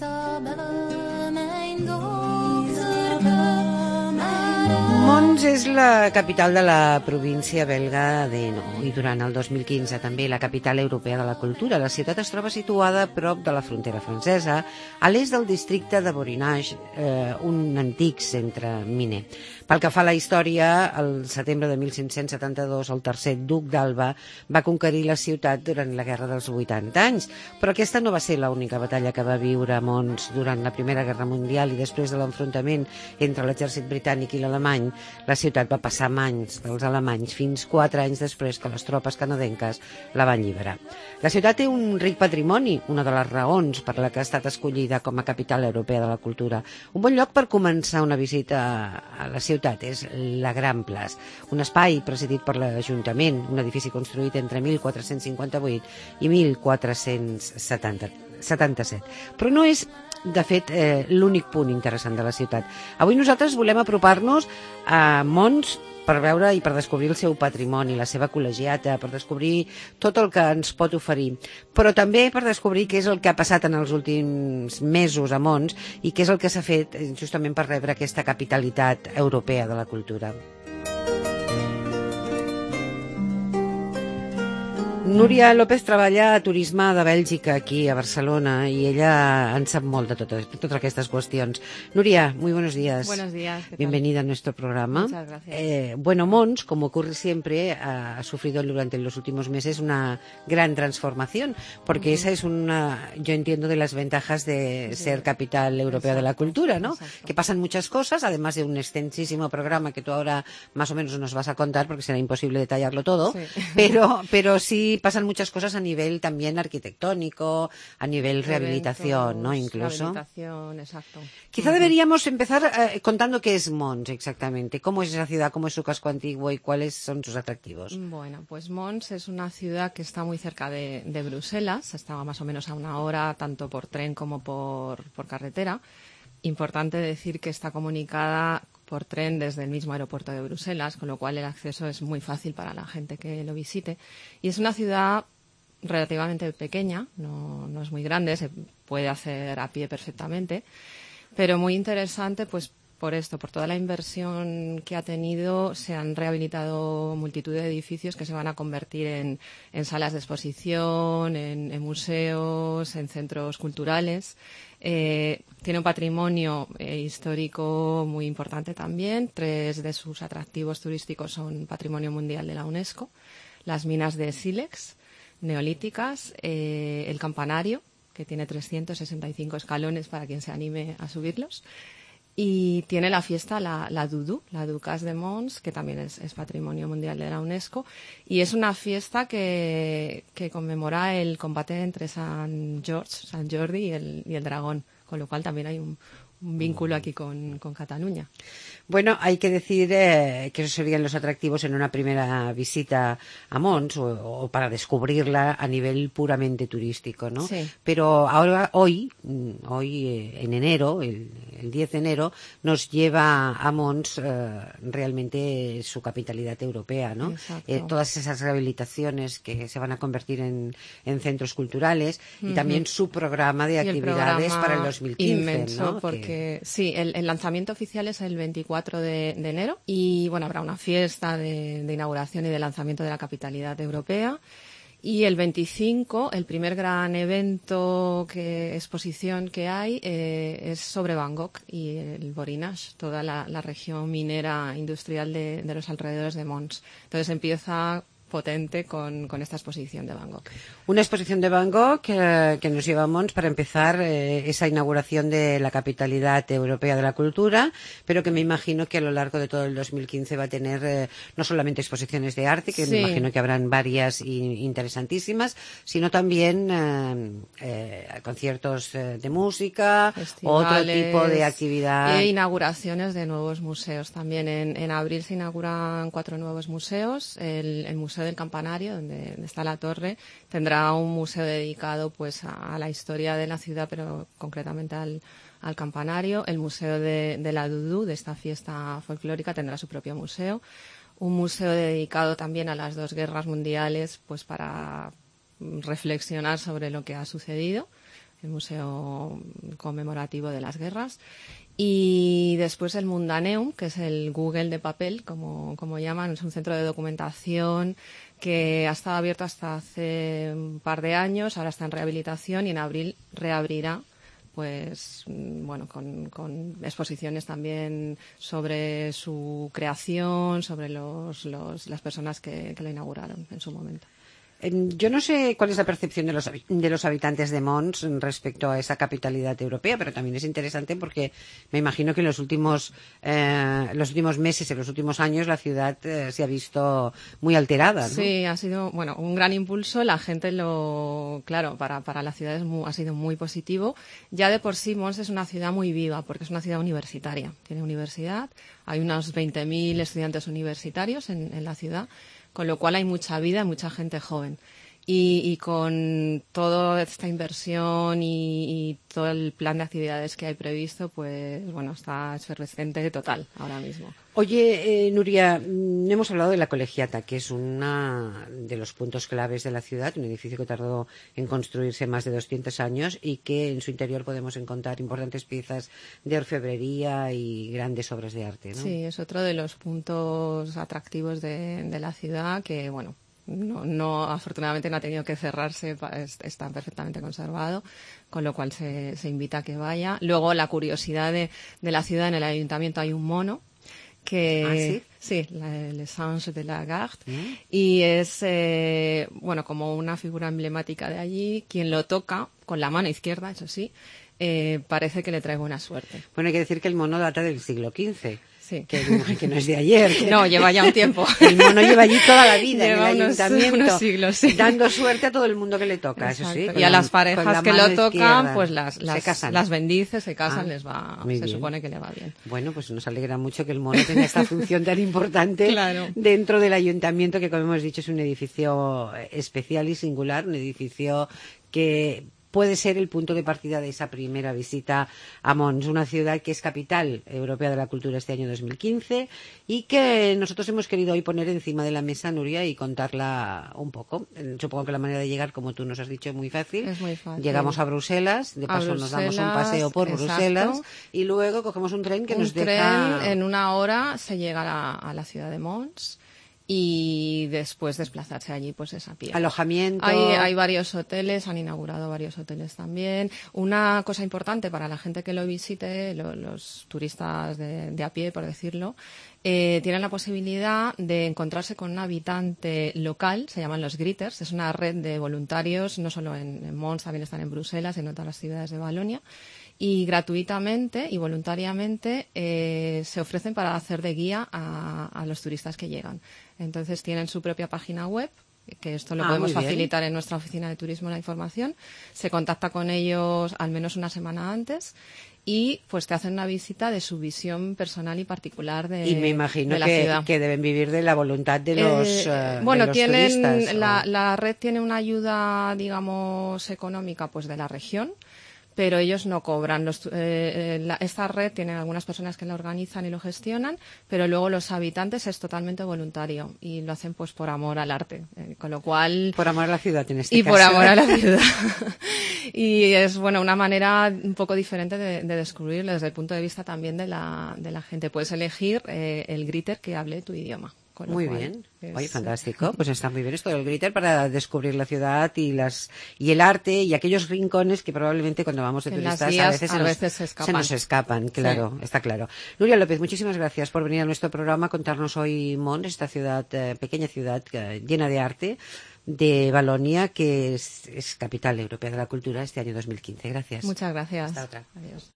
Mons és la capital de la província belga d'Hainaut i durant el 2015 també la capital europea de la cultura. La ciutat es troba situada a prop de la frontera francesa, a l'est del districte de Borinage, un antic centre miner. Pel que fa a la història, el setembre de 1572 el tercer duc d'Alba va conquerir la ciutat durant la Guerra dels 80 anys, però aquesta no va ser l'única batalla que va viure Mons durant la Primera Guerra Mundial i després de l'enfrontament entre l'exèrcit britànic i l'alemany. La ciutat va passar a mans dels alemanys fins 4 anys després que les tropes canadenques la van alliberar. La ciutat té un ric patrimoni, una de les raons per la que ha estat escollida com a capital europea de la cultura. Un bon lloc per començar una visita a la ciutat és la Gran Place, un espai presidit per l'Ajuntament, un edifici construït entre 1458 i 1477. Però no és de fet, l'únic punt interessant de la ciutat. Avui nosaltres volem apropar-nos a Mons per veure i per descobrir el seu patrimoni, la seva col·legiata, per descobrir tot el que ens pot oferir, però també per descobrir què és el que ha passat en els últims mesos a Mons i què és el que s'ha fet justament per rebre aquesta capitalitat europea de la cultura. Núria López treballa a Turisme de Bèlgica aquí a Barcelona y ella en sap molt de todas estas qüestions. Núria, muy buenos días. Buenos días. Bienvenida a nuestro programa. Muchas gracias. Bueno, Mons, como ocurre siempre, ha sufrido durante los últimos meses una gran transformación, porque esa es yo entiendo, de las ventajas de ser capital europea de la cultura, ¿no? Exacto. Que pasan muchas cosas, además de un extensísimo programa que tú ahora más o menos nos vas a contar, porque será imposible detallarlo todo, Sí. pero sí pasan muchas cosas a nivel también arquitectónico, a nivel rehabilitación, ¿no? Incluso. Rehabilitación, exacto. Quizá deberíamos empezar contando qué es Mons exactamente, cómo es esa ciudad, cómo es su casco antiguo y cuáles son sus atractivos. Bueno, pues Mons es una ciudad que está muy cerca de Bruselas, está más o menos a 1 hora, tanto por tren como por carretera. Importante decir que está comunicada por tren desde el mismo aeropuerto de Bruselas, con lo cual el acceso es muy fácil para la gente que lo visite. Y es una ciudad relativamente pequeña, no es muy grande, se puede hacer a pie perfectamente, pero muy interesante pues por esto, por toda la inversión que ha tenido. Se han rehabilitado multitud de edificios que se van a convertir en salas de exposición, en museos, en centros culturales. Tiene un patrimonio histórico muy importante también. 3 de sus atractivos turísticos son Patrimonio Mundial de la UNESCO. Las minas de sílex neolíticas, el campanario, que tiene 365 escalones para quien se anime a subirlos. Y tiene la fiesta, la Doudou, la Ducas de Mons, que también es Patrimonio Mundial de la UNESCO. Y es una fiesta que conmemora el combate entre Sant Jordi y el dragón, con lo cual también hay un vínculo aquí con Cataluña. Bueno, hay que decir que esos serían los atractivos en una primera visita a Mons o para descubrirla a nivel puramente turístico, ¿no? Sí. Pero ahora, hoy en enero, el 10 de enero, nos lleva a Mons realmente su capitalidad europea, ¿no? Todas esas rehabilitaciones que se van a convertir en centros culturales y también su programa de actividades para el 2015, inmenso, ¿no? Porque sí, el lanzamiento oficial es el 24 de enero y bueno, habrá una fiesta de inauguración y de lanzamiento de la capitalidad europea. Y el 25, el primer gran exposición que hay es sobre Van Gogh y el Borinage, toda la región minera industrial de los alrededores de Mons. Entonces empieza potente con esta exposición de Van Gogh. Una exposición de Van Gogh que nos lleva a Mons para empezar esa inauguración de la capitalidad europea de la cultura, pero que me imagino que a lo largo de todo el 2015 va a tener no solamente exposiciones de arte, que Sí. me imagino que habrán varias interesantísimas, sino también conciertos de música, otro tipo de actividad. E inauguraciones de nuevos museos. También en abril se inauguran 4 nuevos museos. El Museo del Campanario, donde está la torre, tendrá un museo dedicado pues a la historia de la ciudad, pero concretamente al campanario. El Museo de la Doudou, de esta fiesta folclórica, tendrá su propio museo. Un museo dedicado también a las 2 guerras mundiales, pues para reflexionar sobre lo que ha sucedido el museo conmemorativo de las guerras. Y después el Mundaneum, que es el Google de papel, como llaman, es un centro de documentación que ha estado abierto hasta hace un par de años, ahora está en rehabilitación y en abril reabrirá, pues bueno, con exposiciones también sobre su creación, sobre las personas que lo inauguraron en su momento. Yo no sé cuál es la percepción de los habitantes de Mons respecto a esa capitalidad europea, pero también es interesante porque me imagino que en los últimos meses, en los últimos años, la ciudad se ha visto muy alterada, ¿no? Sí, ha sido, bueno, un gran impulso. La gente claro, para la ciudad ha sido muy positivo. Ya de por sí Mons es una ciudad muy viva porque es una ciudad universitaria. Tiene universidad, hay unos 20.000 estudiantes universitarios en la ciudad, con lo cual hay mucha vida, mucha gente joven. Y con toda esta inversión y todo el plan de actividades que hay previsto, pues bueno, está efervescente total ahora mismo. Oye, Nuria, no hemos hablado de la Colegiata, que es uno de los puntos claves de la ciudad, un edificio que tardó en construirse más de 200 años y que en su interior podemos encontrar importantes piezas de orfebrería y grandes obras de arte, ¿no? Sí, es otro de los puntos atractivos de la ciudad que, bueno, no afortunadamente no ha tenido que cerrarse, está perfectamente conservado, con lo cual se invita a que vaya. Luego, la curiosidad de la ciudad, en el ayuntamiento hay un mono que ¿sí? Les Anges de la Garde, y es bueno, como una figura emblemática de allí. Quien lo toca con la mano izquierda, eso sí, parece que le trae buena suerte. Bueno, hay que decir que el mono data del siglo XV. Sí. Que no es de ayer. No, lleva ya un tiempo. El mono lleva allí toda la vida lleva en el ayuntamiento, unos siglos, sí. dando suerte a todo el mundo que le toca. Exacto. Eso sí. Y a las parejas que lo tocan, pues se casan. las bendice, se casan, les va, se bien. supone que le va bien. Bueno, pues nos alegra mucho que el mono tenga esta función tan importante claro. dentro del ayuntamiento, que como hemos dicho es un edificio especial y singular, un edificio que puede ser el punto de partida de esa primera visita a Mons, una ciudad que es capital europea de la cultura este año 2015 y que nosotros hemos querido hoy poner encima de la mesa, Nuria, y contarla un poco. Supongo que la manera de llegar, como tú nos has dicho, es muy fácil. Es muy fácil. Llegamos a Bruselas, de paso nos damos un paseo por Bruselas y luego cogemos un tren que nos deja... En una hora se llega a la ciudad de Mons. Y después desplazarse allí, pues es a pie. Alojamiento. Hay varios hoteles, han inaugurado varios hoteles también. Una cosa importante para la gente que lo visite, los turistas de a pie, por decirlo, tienen la posibilidad de encontrarse con un habitante local, se llaman los Greeters, es una red de voluntarios, no solo en Mons, también están en Bruselas, en otras ciudades de Valonia. Y gratuitamente y voluntariamente se ofrecen para hacer de guía a los turistas que llegan. Entonces tienen su propia página web, que esto lo podemos facilitar en nuestra oficina de turismo la información. Se contacta con ellos al menos una semana antes y pues te hacen una visita de su visión personal y particular de la ciudad. Y me imagino que deben vivir de la voluntad de los turistas. La red tiene una ayuda, digamos, económica pues de la región, pero ellos no cobran. Esta red tiene algunas personas que la organizan y lo gestionan, pero luego los habitantes es totalmente voluntario y lo hacen pues por amor al arte, con lo cual... Por amor a la ciudad en este caso. Y por amor a la ciudad. Y es, bueno, una manera un poco diferente de descubrirlo desde el punto de vista también de la gente. Puedes elegir el greeter que hable tu idioma. Muy bien. Oye, fantástico. Pues está muy bien esto del greeter para descubrir la ciudad y el arte y aquellos rincones que probablemente cuando vamos de turistas a veces se nos escapan, claro, sí. Está claro. Nuria López, muchísimas gracias por venir a nuestro programa a contarnos hoy Mons, esta ciudad, pequeña ciudad llena de arte de Valonia, que es capital europea de la cultura este año 2015. Gracias. Muchas gracias. Hasta otra. Adiós.